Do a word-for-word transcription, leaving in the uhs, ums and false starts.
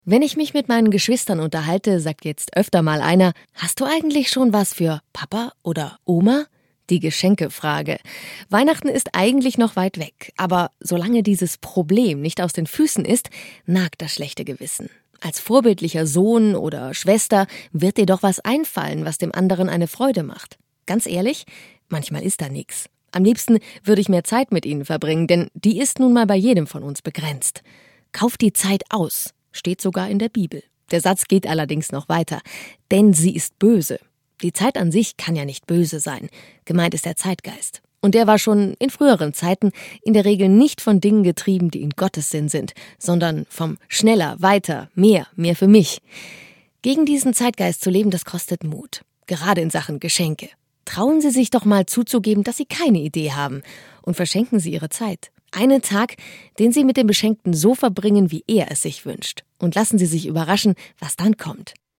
Wenn ich mich mit meinen Geschwistern unterhalte, sagt jetzt öfter mal einer: Hast du eigentlich schon was für Papa oder Oma? Die Geschenkefrage. Weihnachten ist eigentlich noch weit weg, aber solange dieses Problem nicht aus den Füßen ist, nagt das schlechte Gewissen. Als vorbildlicher Sohn oder Schwester wird dir doch was einfallen, was dem anderen eine Freude macht. Ganz ehrlich, manchmal ist da nichts. Am liebsten würde ich mehr Zeit mit ihnen verbringen, denn die ist nun mal bei jedem von uns begrenzt. Kauf die Zeit aus, steht sogar in der Bibel. Der Satz geht allerdings noch weiter, denn sie ist böse. Die Zeit an sich kann ja nicht böse sein. Gemeint ist der Zeitgeist. Und der war schon in früheren Zeiten in der Regel nicht von Dingen getrieben, die in Gottes Sinn sind, sondern vom schneller, weiter, mehr, mehr für mich. Gegen diesen Zeitgeist zu leben, das kostet Mut. Gerade in Sachen Geschenke. Trauen Sie sich doch mal zuzugeben, dass Sie keine Idee haben und verschenken Sie Ihre Zeit. Einen Tag, den Sie mit dem Beschenkten so verbringen, wie er es sich wünscht. Und lassen Sie sich überraschen, was dann kommt.